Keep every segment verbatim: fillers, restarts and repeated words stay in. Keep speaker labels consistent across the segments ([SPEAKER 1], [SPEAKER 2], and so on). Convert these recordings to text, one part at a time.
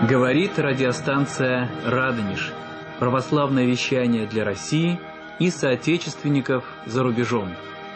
[SPEAKER 1] Говорит радиостанция «Радонеж». Православное вещание для России и соотечественников за рубежом.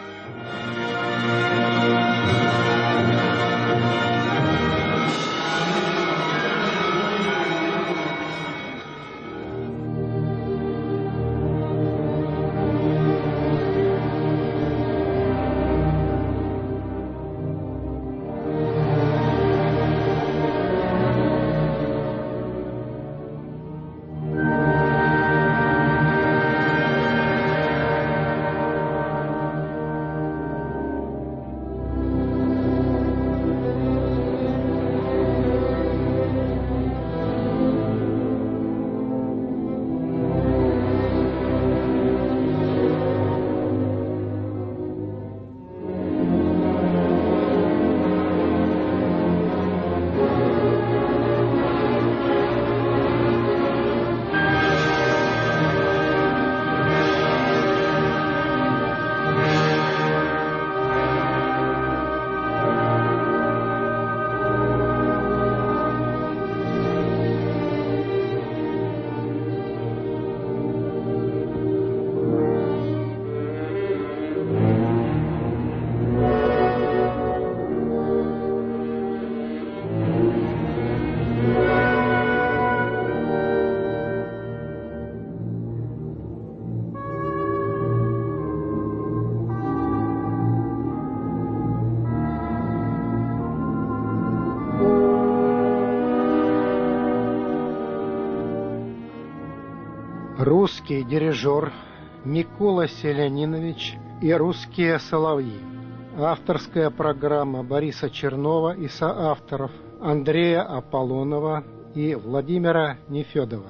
[SPEAKER 2] Русский дирижер Микола Селянинович и русские соловьи. Авторская программа Бориса Чернова и соавторов Андрея Аполлонова и Владимира Нефедова.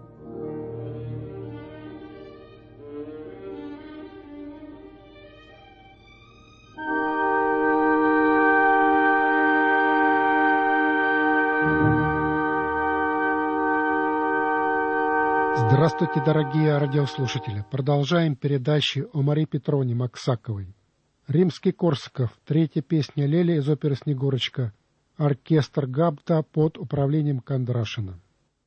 [SPEAKER 2] Здравствуйте, дорогие радиослушатели! Продолжаем передачи о Марии Петровне Максаковой. Римский-Корсаков, третья песня Лели из оперы «Снегурочка», оркестр Габта под управлением Кондрашина.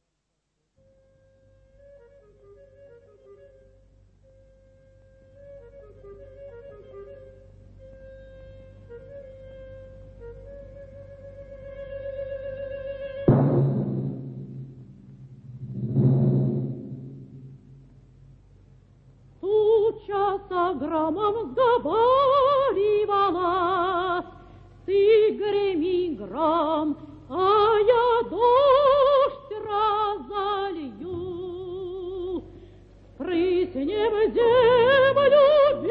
[SPEAKER 3] Громом сговаривалась, ты греми гром, а я дождь разолью. Спрыснем землю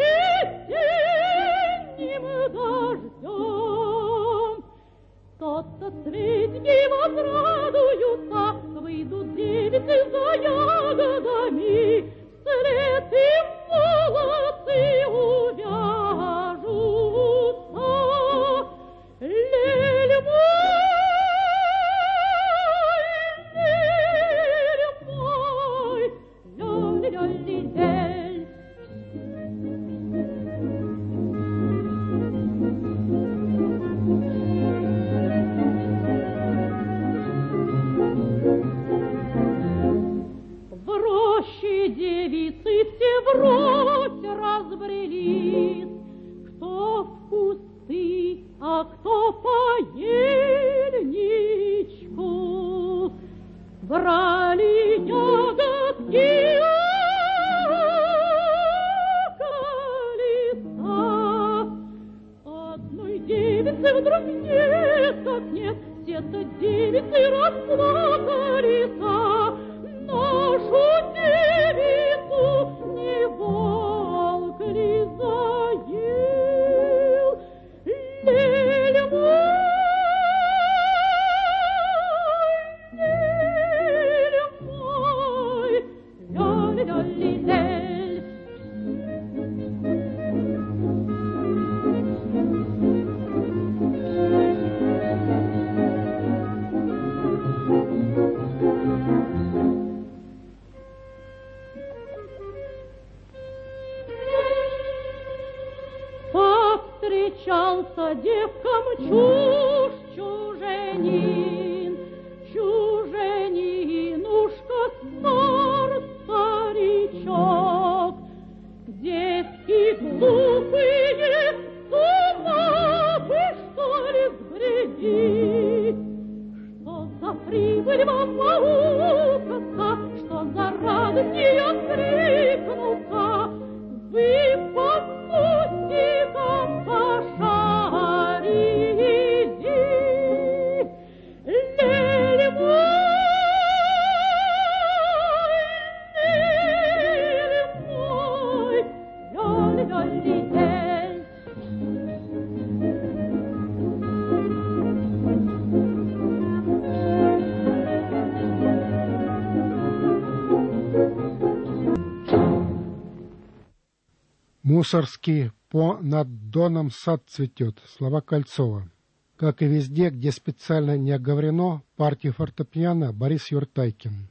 [SPEAKER 3] весенним дождем. Тот-то цветки возрадуются, выйдут девицы за ягодами, вслед им молодцы увяжутся. Лель мой, лель мой, ля-ля-ля-лель. В роще девицы все в рощь разбрелись, кто в кусты, а кто по ельничку. Брали ягодки околица. Одной девицы вдруг нет, как нет, все-то девицы расплакались. Нашу девицу не волк ли заел? Лель мой, лель мой, ля-ля-ля-лель. Повстречался девкам чушь чуженин, чуженин. глупые, с ума вы, что ли, сбрели? Что за прибыль вам наукаться, что за радость ее крикнуться? Вы по путикам пошарили. Лель мой, лель мой, лёль-лёль-лей.
[SPEAKER 2] Мусорский, по над доном сад цветет. Слова Кольцова. Как и везде, где специально не оговорено, партия фортепиано Борис Юртайкин.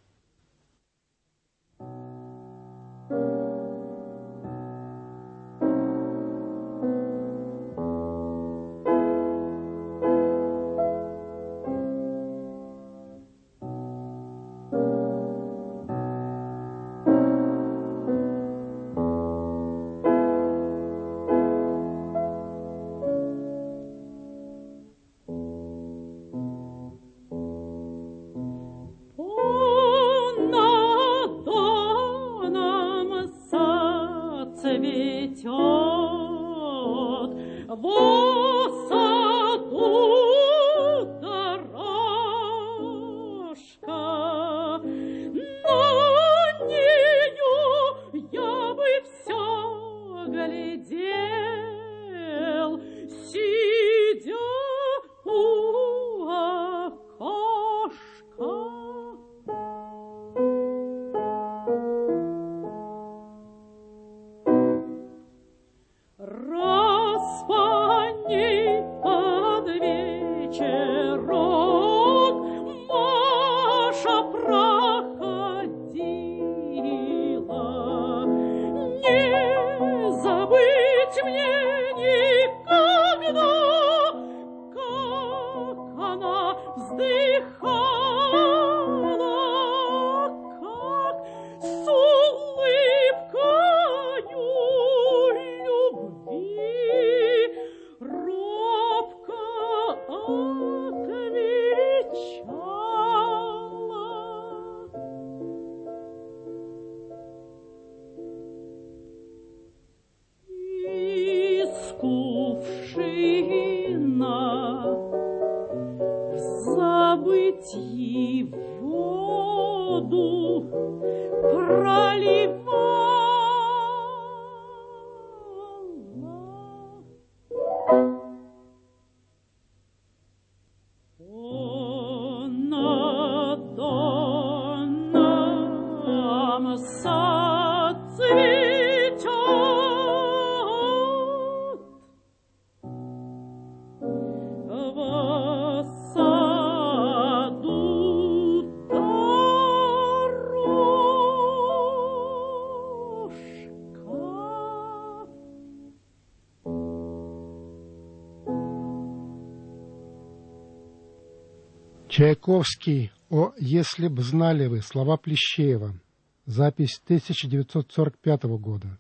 [SPEAKER 2] Чайковский «О, если б знали вы», слова Плещеева. Запись тысяча девятьсот сорок пятого года.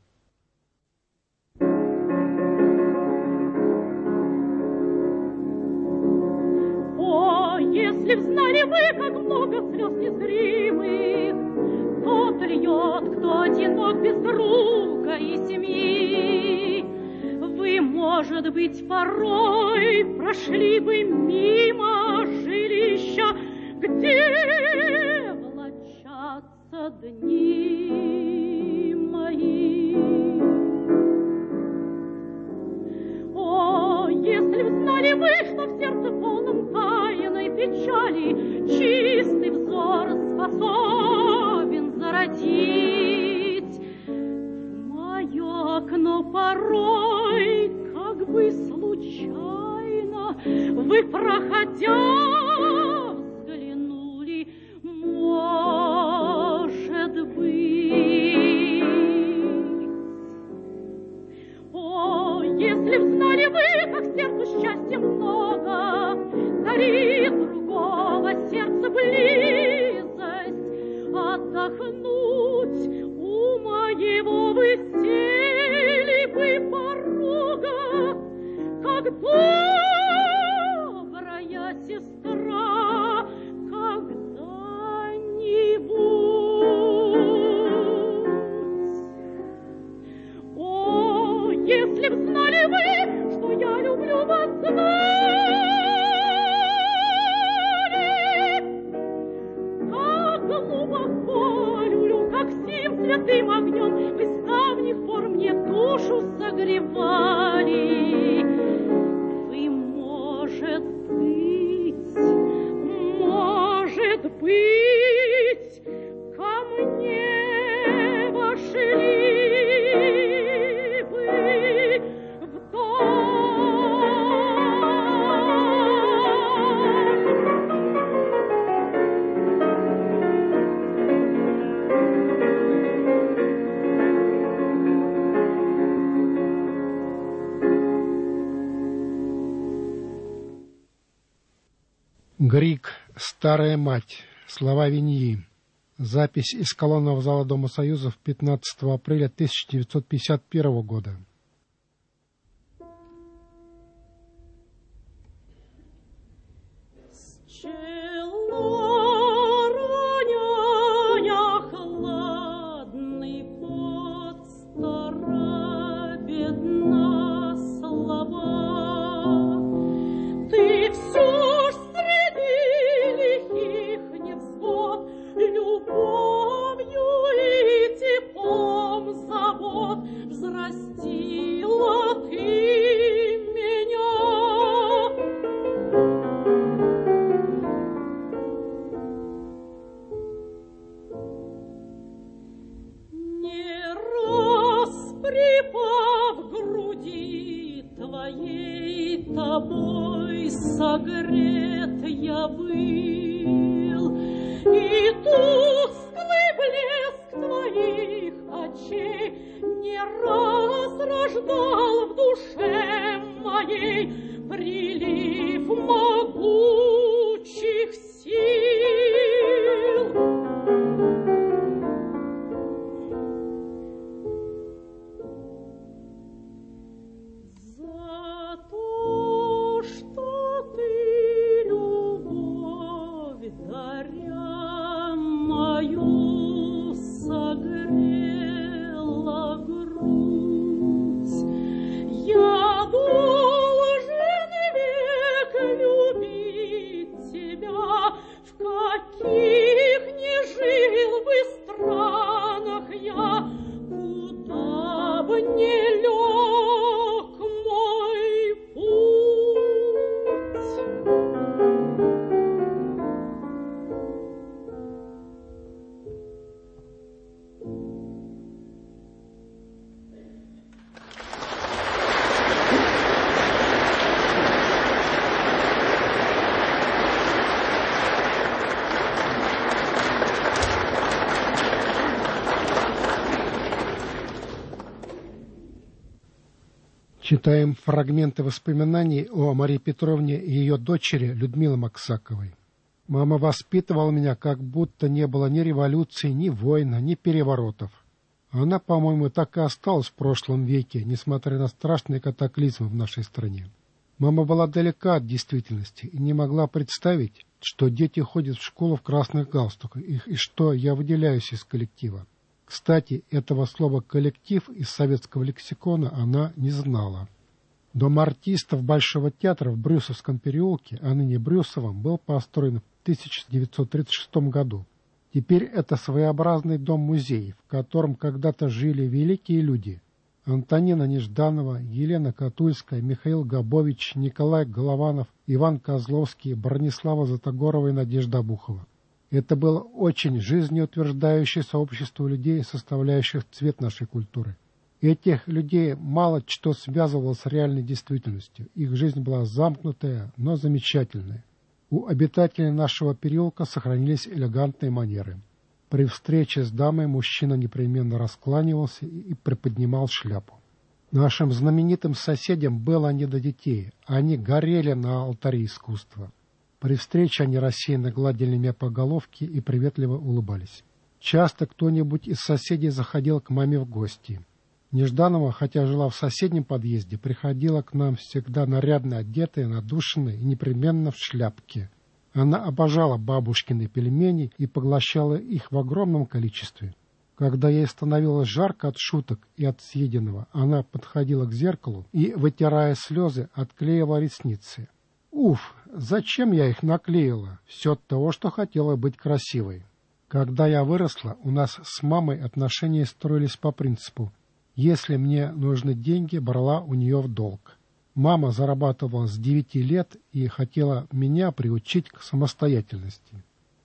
[SPEAKER 3] О, если б знали вы, как много слез незримых, тот льет, кто одинок без друга и семьи. Вы, может быть, порой прошли бы мимо жилища, где влачатся дни мои. О, если б знали вы, что в сердце полном тайной печали чистый взор способен зародить в мое окно порой, как бы случайно вы, проходя, взглянули, может быть. О, если б знали вы, как сердцу счастья много, дарит другого сердца близость, отдохнуть у моего вы сели бы добрая сестра, когда-нибудь. О, если б знали вы, что я люблю вас, знали, как глубоко люблю, как сим святым огнем вы с давних пор мне душу согревали. Вы, может быть, может быть, ко мне вошли бы в
[SPEAKER 2] Грик «Старая мать». Слова Виньи. Запись из колонного зала Дома Союзов пятнадцатого апреля тысяча девятьсот пятьдесят первого года.
[SPEAKER 3] согрет я был, и тусклый блеск твоих очей не раз рождал в душе моей прилив могучих сил.
[SPEAKER 2] Читаем фрагменты воспоминаний о Марии Петровне и ее дочери Людмилы Максаковой. «Мама воспитывала меня, как будто не было ни революции, ни войн, ни переворотов. Она, по-моему, так и осталась в прошлом веке, несмотря на страшные катаклизмы в нашей стране. Мама была далека от действительности и не могла представить, что дети ходят в школу в красных галстуках и, и что я выделяюсь из коллектива. Кстати, этого слова «коллектив» из советского лексикона она не знала. Дом артистов Большого театра в Брюсовском переулке, а ныне Брюсовом, был построен в тысяча девятьсот тридцать шестом году. Теперь это своеобразный дом-музей, в котором когда-то жили великие люди. Антонина Нежданова, Елена Катульская, Михаил Габович, Николай Голованов, Иван Козловский, Бронислава Затогорова и Надежда Обухова. Это было очень жизнеутверждающее сообщество людей, составляющих цвет нашей культуры. Этих людей мало что связывало с реальной действительностью. Их жизнь была замкнутая, но замечательная. У обитателей нашего переулка сохранились элегантные манеры. При встрече с дамой мужчина непременно раскланивался и приподнимал шляпу. Нашим знаменитым соседям было не до детей. Они горели на алтаре искусства. При встрече они рассеянно гладили меня по головке и приветливо улыбались. Часто кто-нибудь из соседей заходил к маме в гости. Нежданова, хотя жила в соседнем подъезде, приходила к нам всегда нарядно одетая, надушенная и непременно в шляпке. Она обожала бабушкины пельмени и поглощала их в огромном количестве. Когда ей становилось жарко от шуток и от съеденного, она подходила к зеркалу и, вытирая слезы, отклеивала ресницы. Уф, зачем я их наклеила? Все от того, что хотела быть красивой. Когда я выросла, у нас с мамой отношения строились по принципу: если мне нужны деньги, брала у нее в долг. Мама зарабатывала с девяти лет и хотела меня приучить к самостоятельности.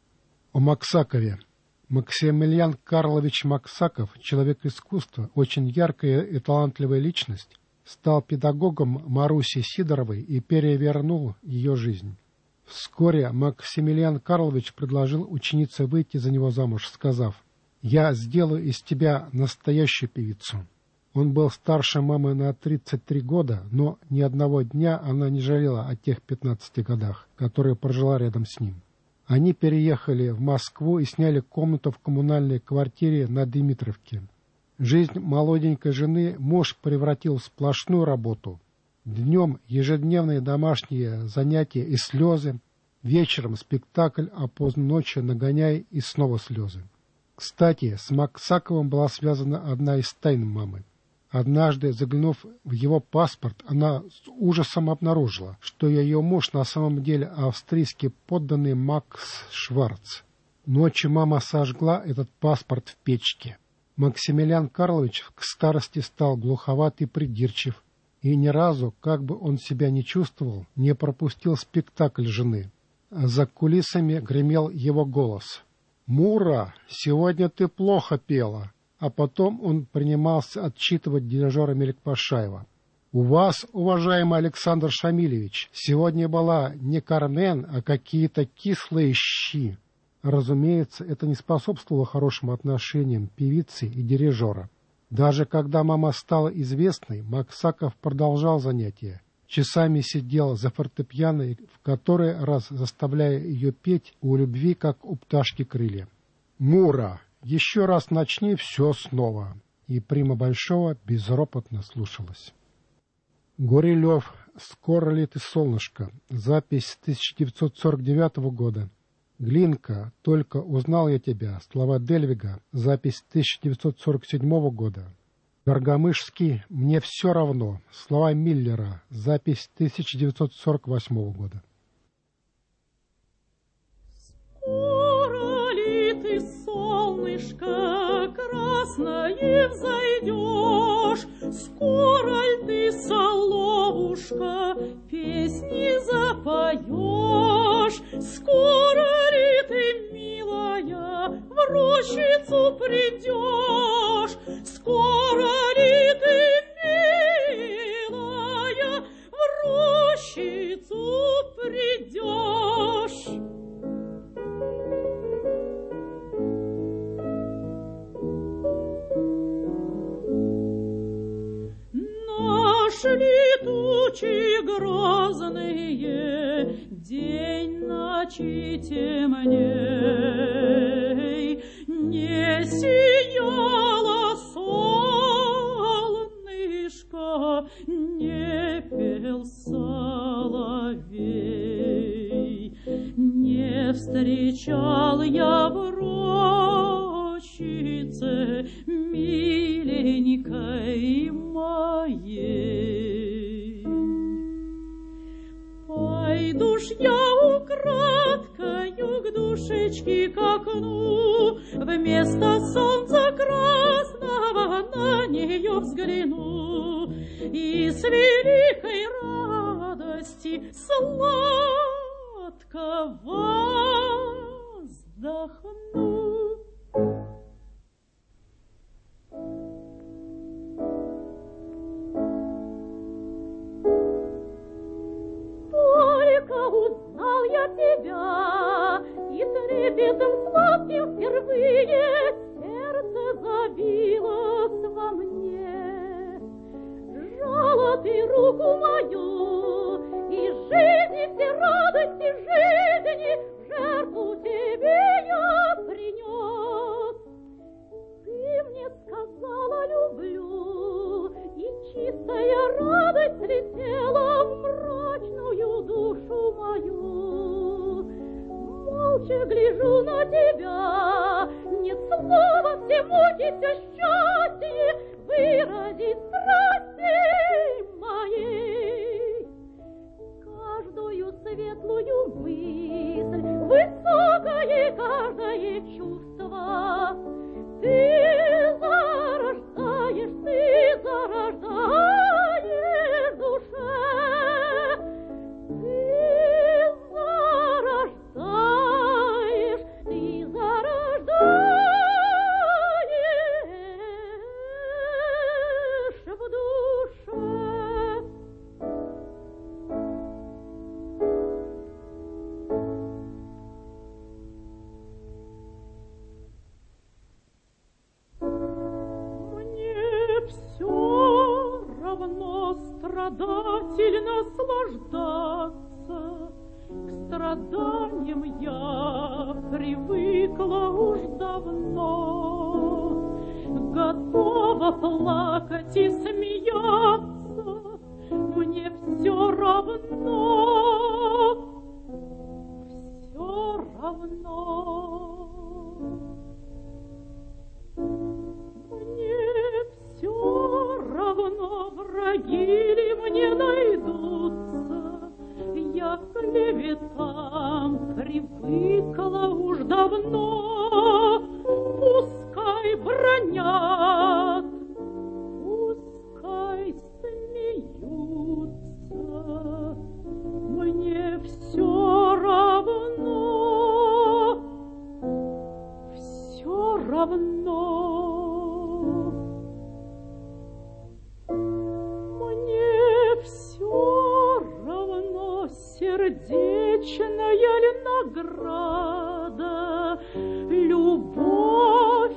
[SPEAKER 2] О Максакове. Максимилиан Карлович Максаков, человек искусства, очень яркая и талантливая личность, стал педагогом Маруси Сидоровой и перевернул ее жизнь. Вскоре Максимилиан Карлович предложил ученице выйти за него замуж, сказав: «Я сделаю из тебя настоящую певицу». Он был старше мамы на тридцать три года, но ни одного дня она не жалела о тех пятнадцати годах, которые прожила рядом с ним. Они переехали в Москву и сняли комнату в коммунальной квартире на Дмитровке. Жизнь молоденькой жены муж превратил в сплошную работу. Днем ежедневные домашние занятия и слезы, вечером спектакль, а поздно ночью нагоняй и снова слезы. Кстати, с Максаковым была связана одна из тайн мамы. Однажды, заглянув в его паспорт, она с ужасом обнаружила, что ее муж на самом деле австрийский подданный Макс Шварц. Ночью мама сожгла этот паспорт в печке. Максимилиан Карлович к старости стал глуховат и придирчив, и ни разу, как бы он себя ни чувствовал, не пропустил спектакль жены. За кулисами гремел его голос: «Мура, сегодня ты плохо пела». А потом он принимался отчитывать дирижера Меликпашаева. «У вас, уважаемый Александр Шамилевич, сегодня была не Кармен, а какие-то кислые щи». Разумеется, это не способствовало хорошим отношениям певицы и дирижера. Даже когда мама стала известной, Максаков продолжал занятия. Часами сидел за фортепиано, в который раз заставляя ее петь «У любви, как у пташки крылья». «Мура, еще раз начни все снова». И прима Большого безропотно слушалась. Горелев. «Скоро ли ты, солнышко?» Запись тысяча девятьсот сорок девятого года. Глинка. «Только узнал я тебя». Слова Дельвига. Запись тысяча девятьсот сорок седьмого года. Гаргамышский. «Мне все равно». Слова Миллера. Запись тысяча девятьсот сорок восьмого года.
[SPEAKER 3] Скоро ли ты, солнышко красное, взойдешь? Скоро ли ты, соловушка, песни запоешь? Скоро ли ты, милая, в рощицу придешь? Скоро ли ты, милая, в рощицу придешь? Нашли тучи грозные, день ночи темней, не сияло солнышко, не пел соловей, не встречал я в рощице миленькой моей. Пойду ж я украдкою к душечке к окну, вместо солнца красного на нее взгляну и с великой радости сладко вздохну. Только узнал я тебя, и трепетом сладким впервые сердце забилось во мне. Сжала ты руку мою, и жизни, все радости жизни в жертву тебе я принес. Ты мне сказала: люблю, радость летела в мрачную душу мою. Молча гляжу на тебя, нет слова всему все счастье выразить страсти моей. Каждую светлую мысль, высокое каждое чувство ты зарождаешь, ты зарождаешь душе, ты зарождаешь, ты зарождаешь в душе. Страдатель наслаждаться, к страданиям я привыкла уж давно, готова плакать и смеяться, мне все равно, все равно. Равно враги ли мне найдутся, я к клеветам привыкла уж давно. Пускай бранят, пускай смеются, мне все равно, все равно. Сердечная ли награда, любовь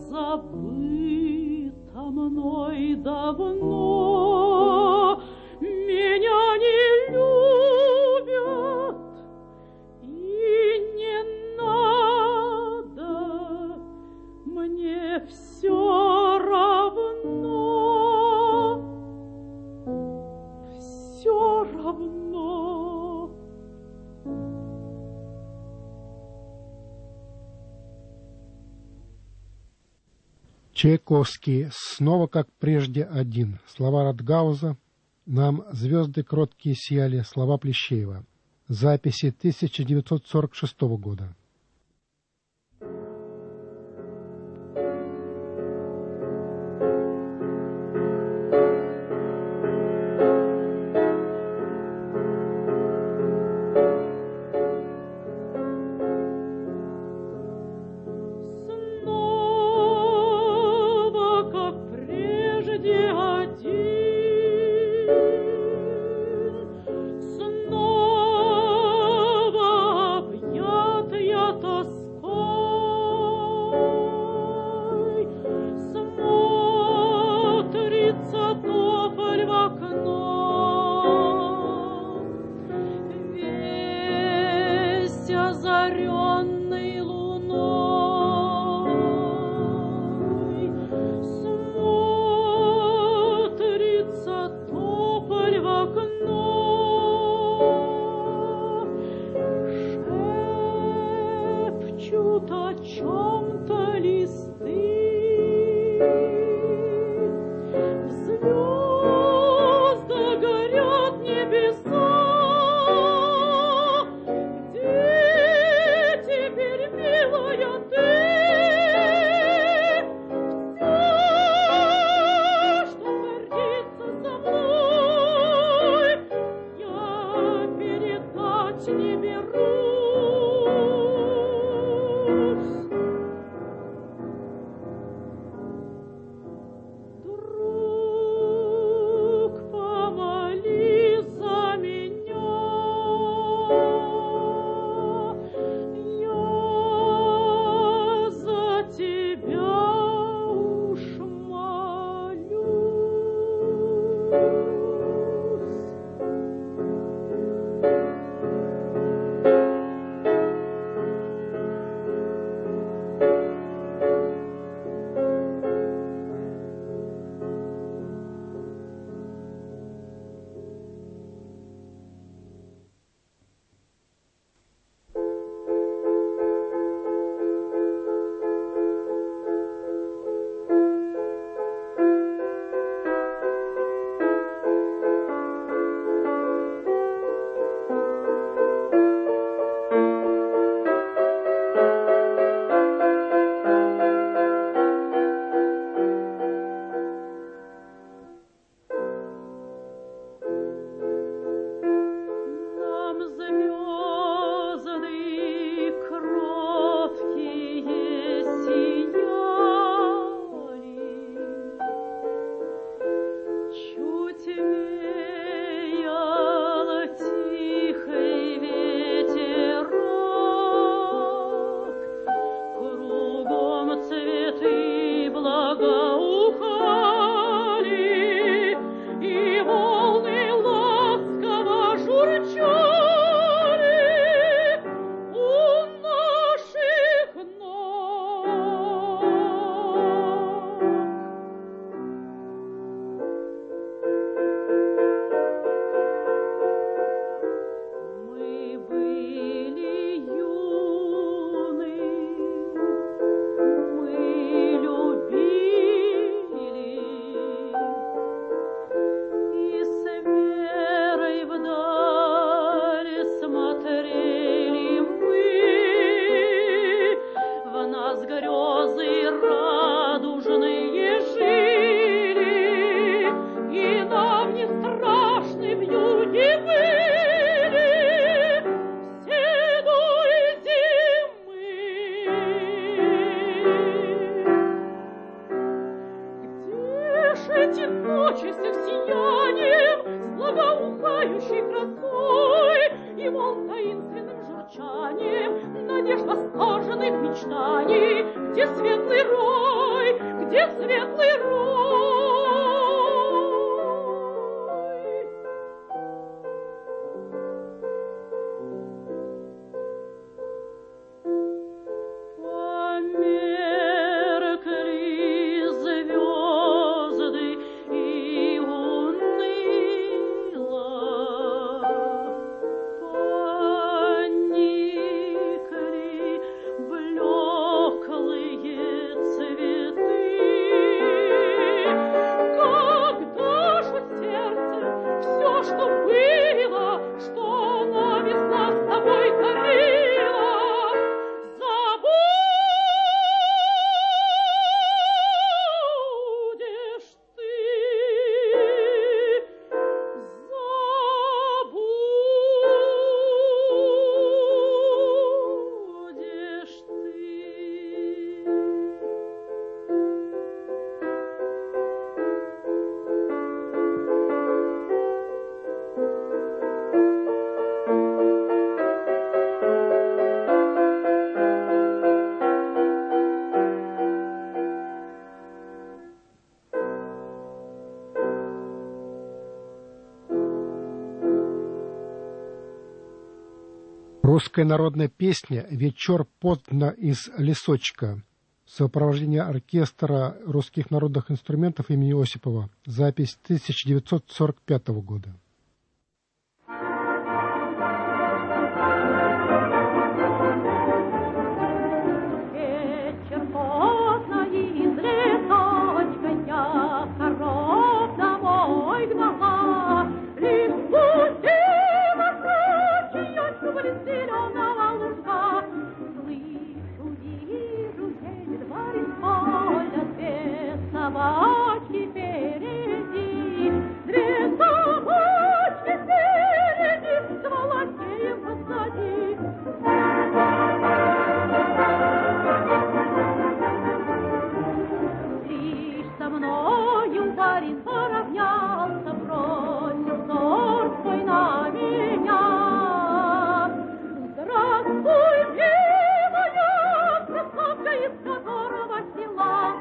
[SPEAKER 3] забыта мной давно. Меня не любят и не надо, мне все равно, все равно.
[SPEAKER 2] Чайковский снова, как прежде, один. Слова Радгауза. Нам звезды кроткие сияли. Слова Плещеева. Записи тысяча девятьсот сорок шестого года.
[SPEAKER 3] полон таинственным журчанием надежд восторженных мечтаний. Где светлый рой, где светлый рой?
[SPEAKER 2] Русская народная песня «Вечер подно из лесочка» в сопровождении оркестра русских народных инструментов имени Осипова. Запись тысяча девятьсот сорок пятого года.
[SPEAKER 3] Собачки впереди, две собачки впереди, два лакея позади. Лишь со мною барин поравнялся, бросил взор свой на меня. Здравствуй, милая красавка, из которого села.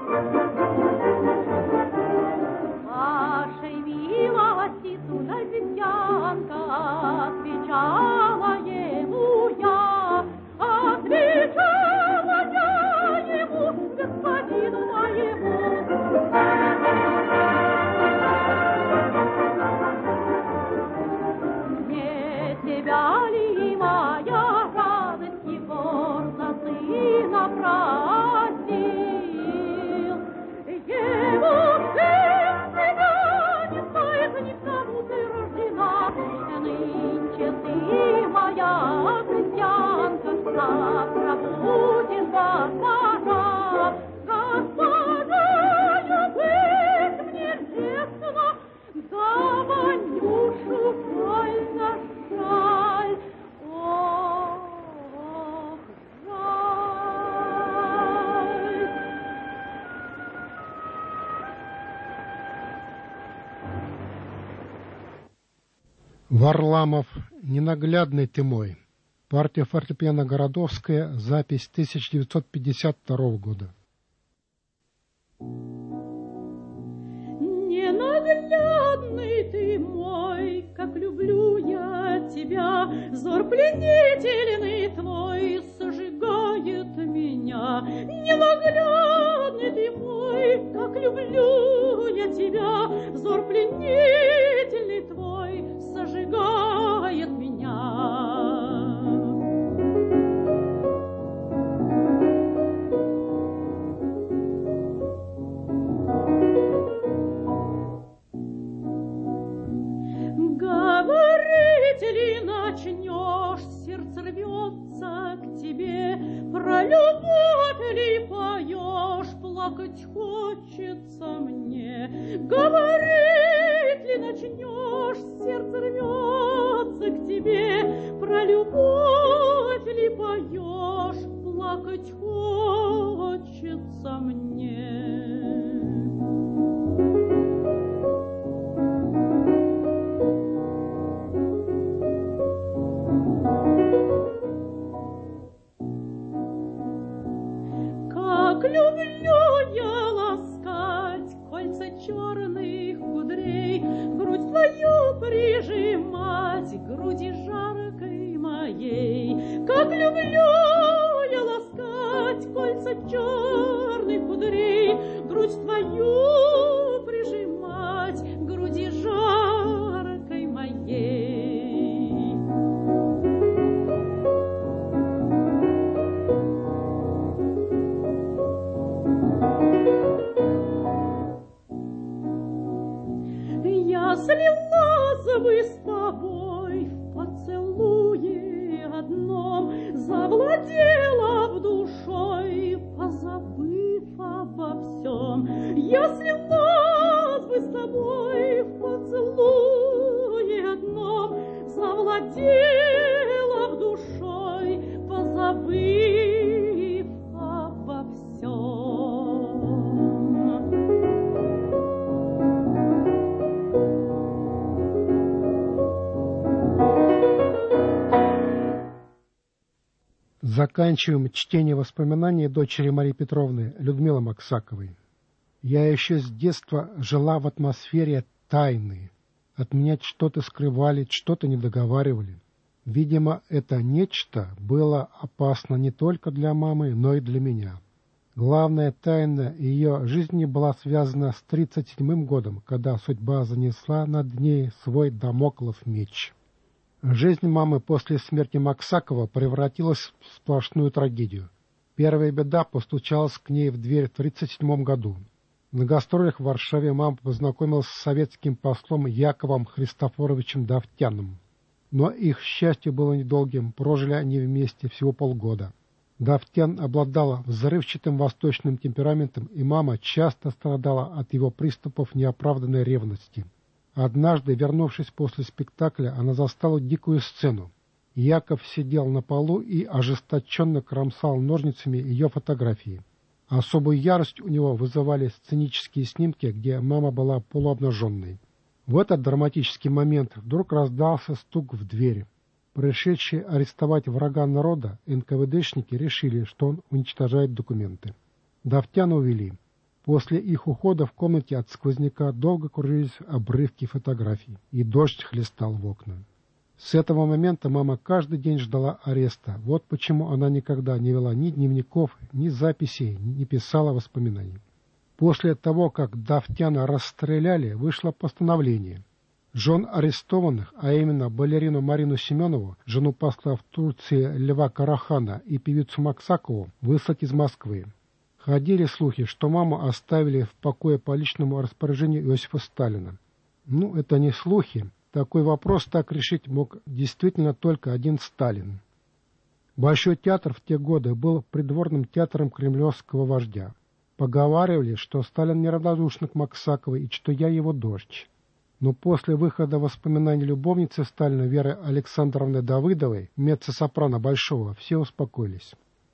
[SPEAKER 3] Вашей милости судьянка, отвечала ему я, отвечала я ему, господину моему. Не тебя ли, моя радость, Егор за сына просил? Его сын тебя не стоит, никому ты рождена. Нынче ты, моя христианка, завтра будешь госпожа. Госпожою быть мне лестно, да Ванюшу больно жаль. Ох, жаль.
[SPEAKER 2] Варламов «Ненаглядный ты мой». Партия фортепиано Городовская. Запись тысяча девятьсот пятьдесят второго года.
[SPEAKER 3] Ненаглядный ты мой, как люблю я тебя, взор пленительный твой сожигает меня. Ненаглядный ты мой, как люблю я тебя, взор пленительный твой сожигает меня. Говорить ли начнешь, сердце рвется к тебе, про любовь ли поешь, плакать хочется мне. Говорить ли начнешь, сердце рвется к тебе, про любовь ли поешь, плакать хочется мне. как люблю я ласкать кольца черных кудрей, грудь твою прижимать к груди жаркой моей. Я слилась бы с тобой в поцелуе одном, завладела в душой, позабыв обо всем. Я слилась бы с тобой в поцелуе одном, завладела в душой, позабыв обо всем.
[SPEAKER 2] Заканчиваем чтение воспоминаний дочери Марии Петровны Людмилы Максаковой. Я еще с детства жила в атмосфере тайны. От меня что-то скрывали, что-то не договаривали. Видимо, это нечто было опасно не только для мамы, но и для меня. Главная тайна ее жизни была связана с тридцать седьмым годом, когда судьба занесла над ней свой дамоклов меч. Жизнь мамы после смерти Максакова превратилась в сплошную трагедию. Первая беда постучалась к ней в дверь в тридцать седьмом году. На гастролях в Варшаве мама познакомилась с советским послом Яковом Христофоровичем Давтяном. Но их счастье было недолгим, прожили они вместе всего полгода. Давтян обладал взрывчатым восточным темпераментом, и мама часто страдала от его приступов неоправданной ревности. Однажды, вернувшись после спектакля, она застала дикую сцену. Яков сидел на полу и ожесточенно кромсал ножницами ее фотографии. Особую ярость у него вызывали сценические снимки, где мама была полуобнаженной. В этот драматический момент вдруг раздался стук в дверь. Пришедшие арестовать врага народа эн ка вэ дэшники решили, что он уничтожает документы. Давтяна увели. После их ухода в комнате от сквозняка долго кружились обрывки фотографий, и дождь хлестал в окна. С этого момента мама каждый день ждала ареста. Вот почему она никогда не вела ни дневников, ни записей, не писала воспоминаний. После того, как Давтяна расстреляли, вышло постановление. Жен арестованных, а именно балерину Марину Семенову, жену посла в Турции Льва Карахана и певицу Максакову, выслать из Москвы. Ходили слухи, что маму оставили в покое по личному распоряжению Иосифа Сталина. Ну, это не слухи. Такой вопрос так решить мог действительно только один Сталин. Большой театр в те годы был придворным театром кремлевского вождя. Поговаривали, что Сталин неравнодушен к Максаковой и что я его дочь. Но после выхода воспоминаний любовницы Сталина Веры Александровны Давыдовой, меццо-сопрано Большого, все успокоились.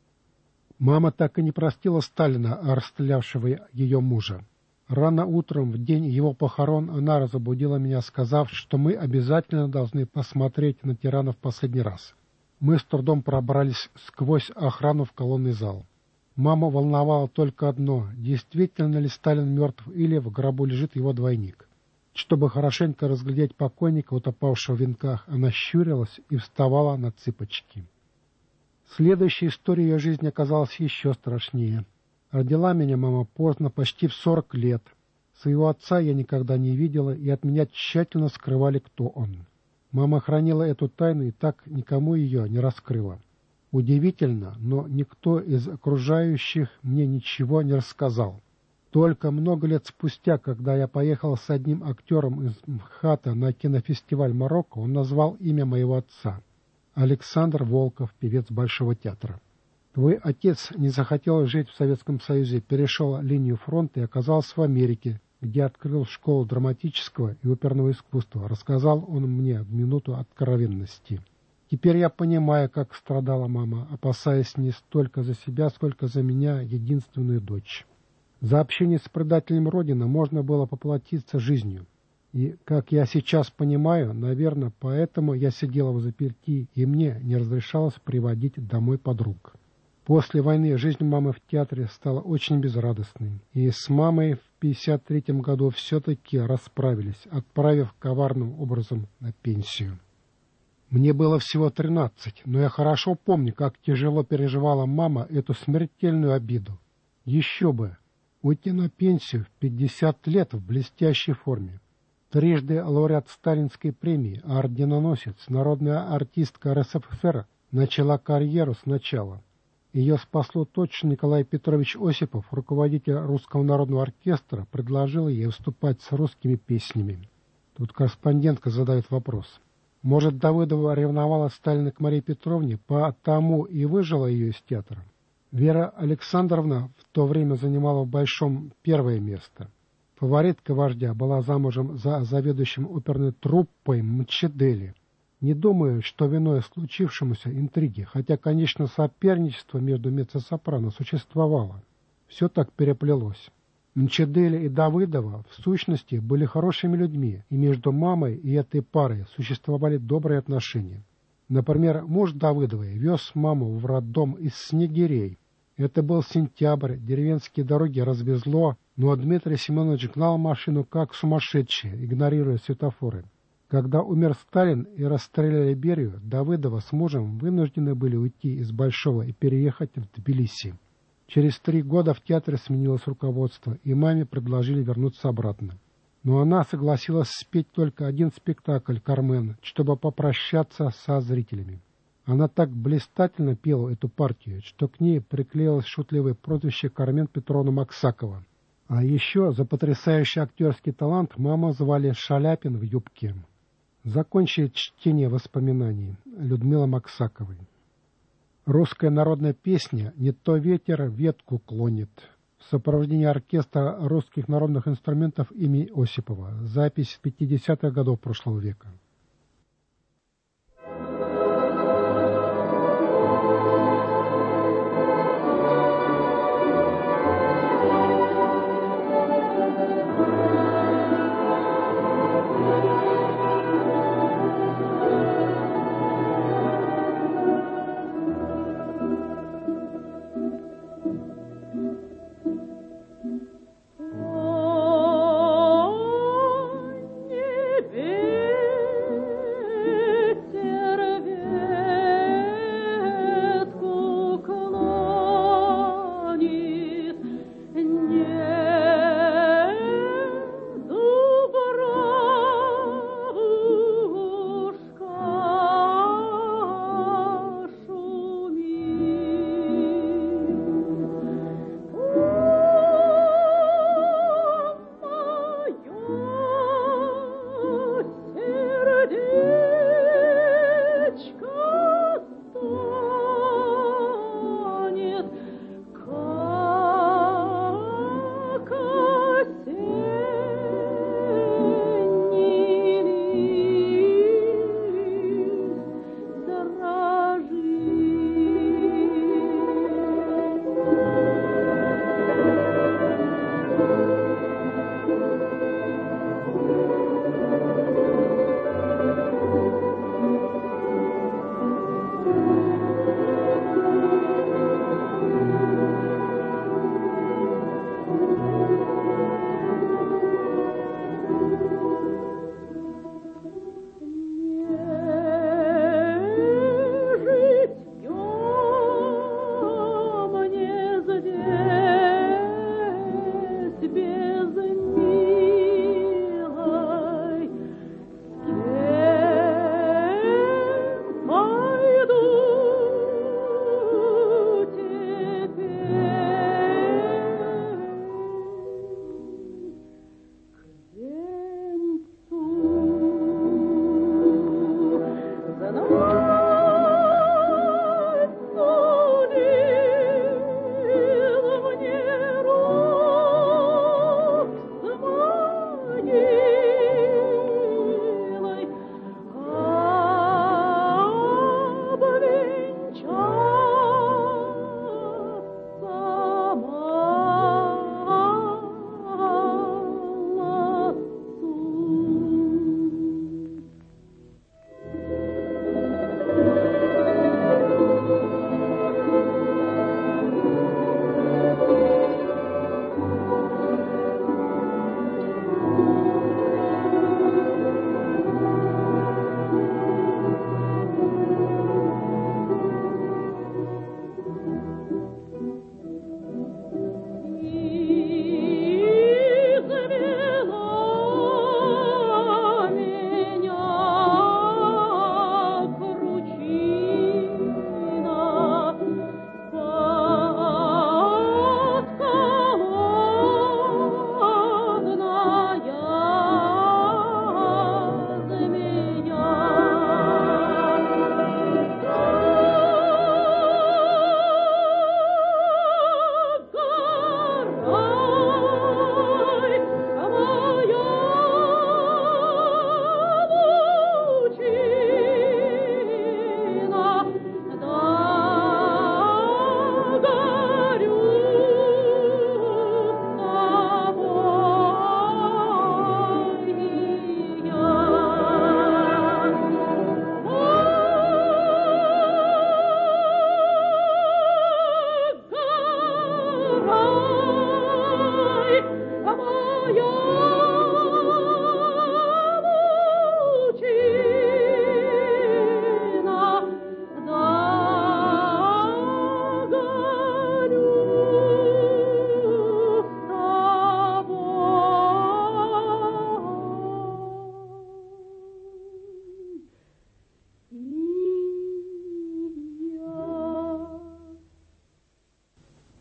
[SPEAKER 2] Мама так и не простила Сталина, расстрелявшего ее мужа. Рано утром, в день его похорон, она разбудила меня, сказав, что мы обязательно должны посмотреть на тирана в последний раз. Мы с трудом пробрались сквозь охрану в колонный зал. Маму волновало только одно: действительно ли Сталин мертв или в гробу лежит его двойник. Чтобы хорошенько разглядеть покойника, утопавшего в венках, она щурилась и вставала на цыпочки. Следующая история ее жизни оказалась еще страшнее. Родила меня мама поздно, почти в сорок лет. Своего отца я никогда не видела, и от меня тщательно скрывали, кто он. Мама хранила эту тайну и так никому ее не раскрыла. Удивительно, но никто из окружающих мне ничего не рассказал. Только много лет спустя, когда я поехал с одним актером из МХАТа на кинофестиваль Марокко, он назвал имя моего отца. Александр Волков, певец Большого театра. Твой отец не захотел жить в Советском Союзе, перешел линию фронта и оказался в Америке, где открыл школу драматического и оперного искусства, рассказал он мне в минуту откровенности. Теперь я понимаю, как страдала мама, опасаясь не столько за себя, сколько за меня, единственную дочь. За общение с предателем Родины можно было поплатиться жизнью. И, как я сейчас понимаю, наверное, поэтому я сидела в заперти, и мне не разрешалось приводить домой подруг. После войны жизнь мамы в театре стала очень безрадостной, и с мамой в пятьдесят третьем году все-таки расправились, отправив коварным образом на пенсию. Мне было всего тринадцать, но я хорошо помню, как тяжело переживала мама эту смертельную обиду. Еще бы! Уйти на пенсию в пятьдесят лет в блестящей форме. Трижды лауреат Сталинской премии, а орденоносец, народная артистка эр эс эф эс эр, начала карьеру сначала. Ее спасло то, что Николай Петрович Осипов, руководитель Русского народного оркестра, предложил ей выступать с русскими песнями. Тут корреспондентка задает вопрос. Может, Давыдова ревновала Сталина к Марии Петровне, потому и выжила ее из театра? Вера Александровна в то время занимала в Большом первое место. Фаворитка вождя была замужем за заведующим оперной труппой Мчедели. Не думаю, что виной случившемуся интриги, хотя, конечно, соперничество между меццо-сопрано существовало. Все так переплелось. Мчедели и Давыдова, в сущности, были хорошими людьми, и между мамой и этой парой существовали добрые отношения. Например, муж Давыдовой вез маму в роддом из Снегирей. Это был сентябрь, деревенские дороги развезло, но Дмитрий Семенович гнал машину как сумасшедший, игнорируя светофоры. Когда умер Сталин и расстреляли Берию, Давыдова с мужем вынуждены были уйти из Большого и переехать в Тбилиси. Через три года в театре сменилось руководство, и маме предложили вернуться обратно. Но она согласилась спеть только один спектакль «Кармен», чтобы попрощаться со зрителями. Она так блистательно пела эту партию, что к ней приклеилось шутливое прозвище Кармен Петровна Максакова. А еще за потрясающий актерский талант маму звали Шаляпин в юбке. Закончит чтение воспоминаний Людмилы Максаковой. Русская народная песня «Не то ветер ветку клонит» в сопровождении оркестра русских народных инструментов имени Осипова. Запись пятидесятых годов прошлого века.
[SPEAKER 3] О, небе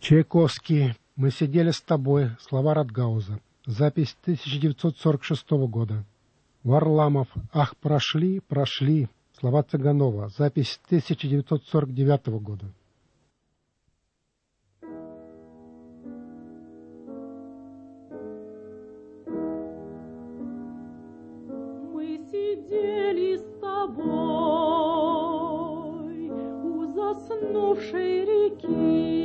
[SPEAKER 2] Чайковский. «Мы сидели с тобой». Слова Радгауза. Запись тысяча девятьсот сорок шестого года. Варламов. «Ах, прошли, прошли». Слова Цыганова. Запись тысяча девятьсот сорок девятого года.
[SPEAKER 3] Мы сидели с тобой у заснувшей реки.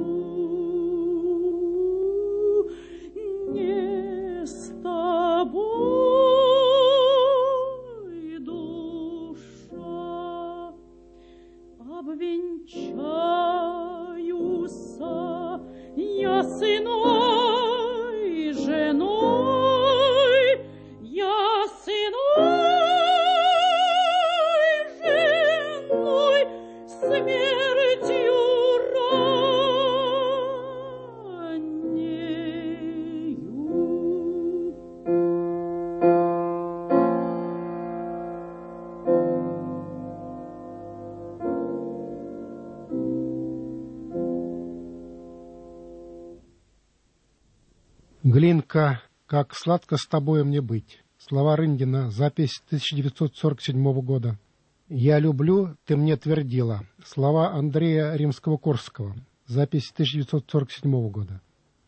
[SPEAKER 4] Не с тобой.
[SPEAKER 2] Глинка, как сладко с тобой мне быть. Слова Рындина, запись тысяча девятьсот сорок седьмого года. Я люблю, ты мне твердила. Слова Андрея Римского-Корсакова, запись тысяча девятьсот сорок седьмого года.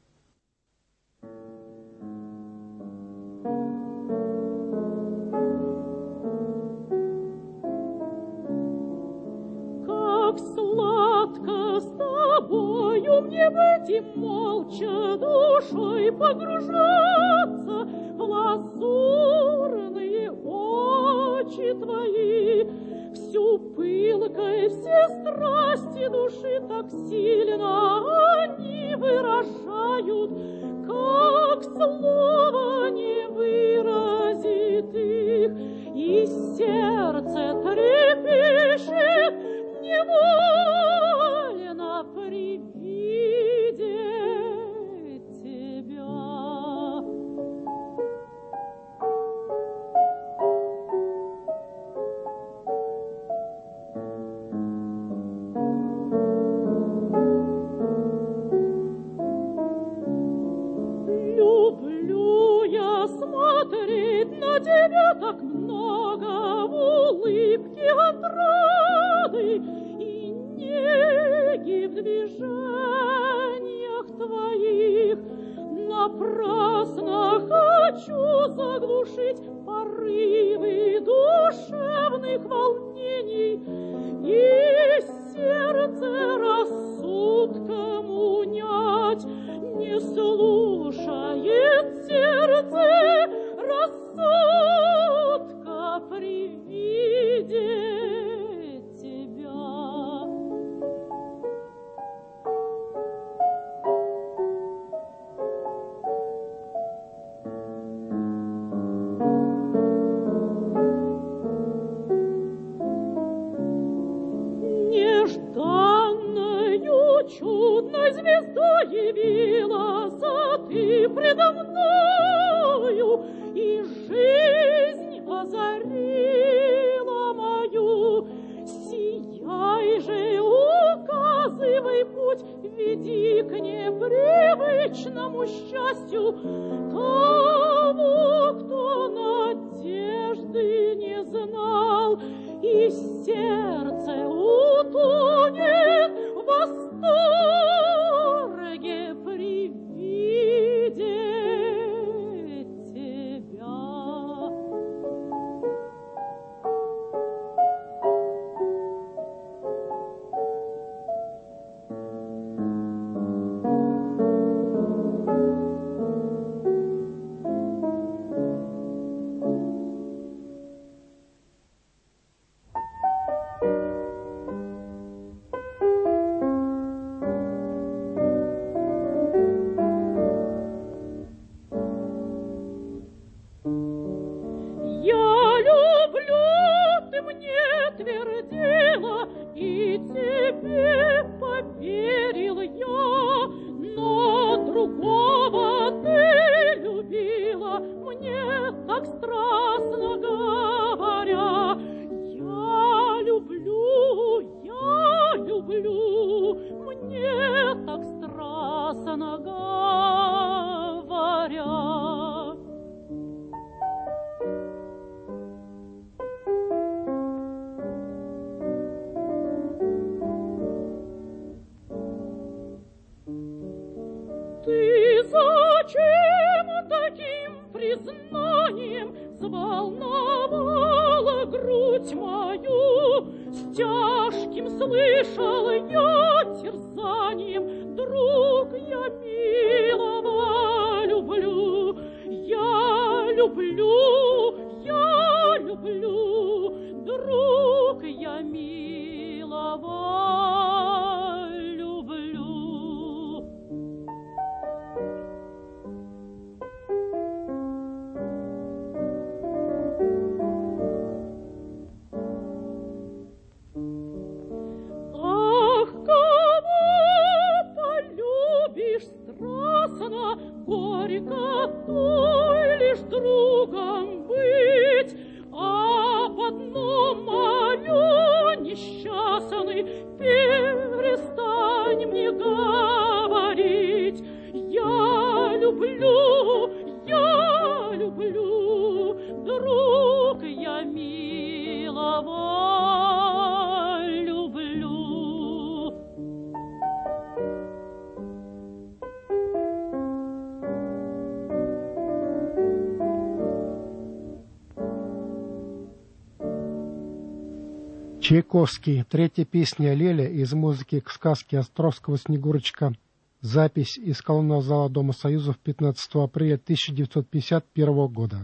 [SPEAKER 3] Сладко с тобою мне быть и молча душой погружаться в лазурные очи твои. Всю пылкой, все страсти души так сильно они выражают, как слово не выразит их, и сердце трепещет невольно при виде тебя. Люблю я смотреть на тебя так много в улыбке отрады и неги в движениях твоих. Напрасно хочу заглушить порывы душевных волнений, и сердце рассудком унять. Не слушает сердце рассудка при виде тебя. Нежданною чудной звездой явилась ты предо мною, и жизнь озарила мою. Сияй же, указывай путь, веди к непривычному счастью того, кто надежды не знал, и сердце утонет в восторге при виде тебя. И тебе поверил я, но другого ты любила, мне так страстно говоря. Я люблю, я люблю, мне так страстно говоря. Ты зачем таким признанием взволновала грудь мою? С тяжким слышал я терзанием, друг, я милого люблю. Я люблю, я люблю, друг, я милого люблю. Ах, кого
[SPEAKER 2] Чайковский. Третья песня «Леля» из музыки к сказке Островского «Снегурочка». Запись из колонного зала Дома Союзов пятнадцатого апреля тысяча девятьсот пятьдесят первого года.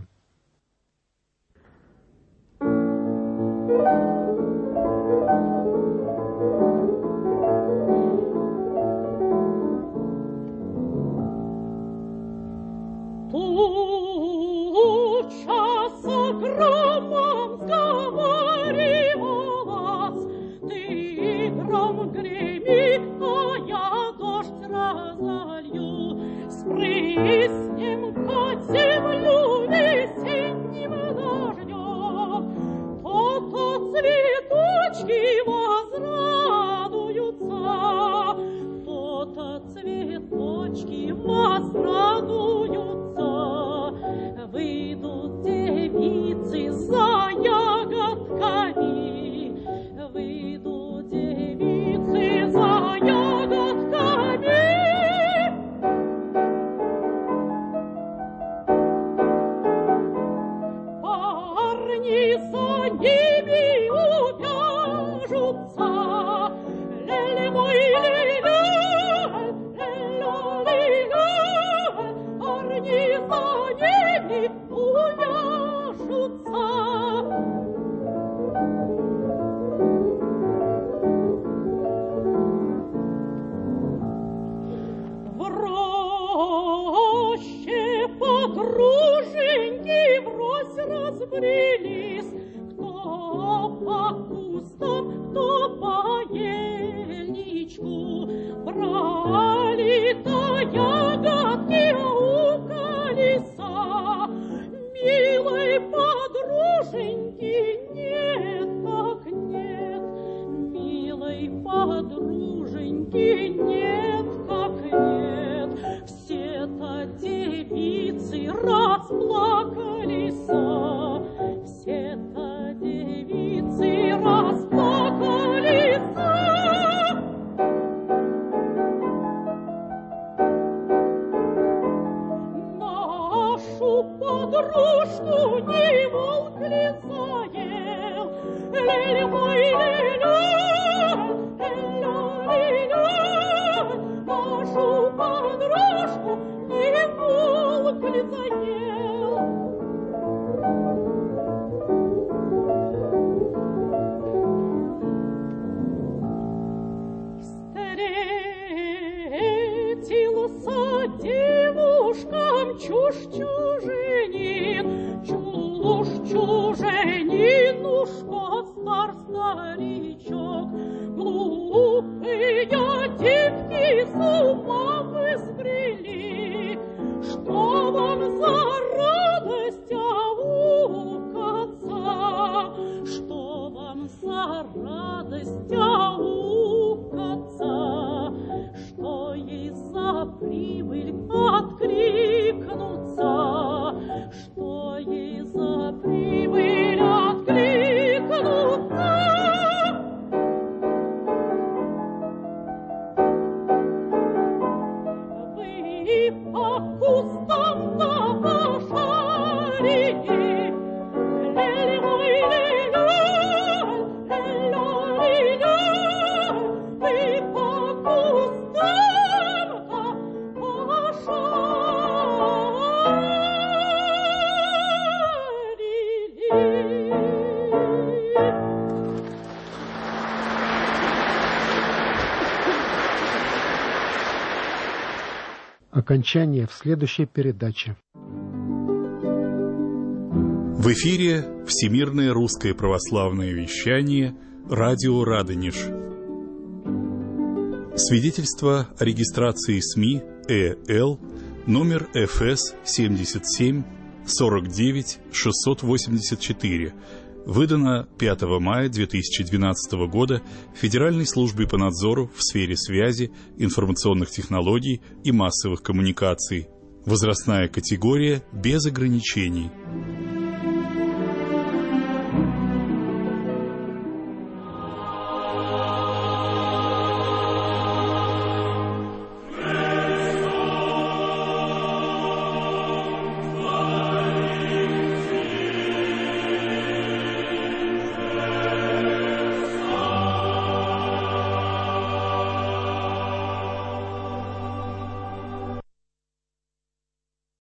[SPEAKER 2] Окончание в следующей передаче.
[SPEAKER 4] В эфире Всемирное русское православное вещание, радио Радонеж. Свидетельство о регистрации СМИ ЭЛ номер эф эс семьдесят семь сорок девять шестьсот восемьдесят четыре, выдано пятого мая две тысячи двенадцатого года Федеральной службой по надзору в сфере связи, информационных технологий и массовых коммуникаций. Возрастная категория без ограничений.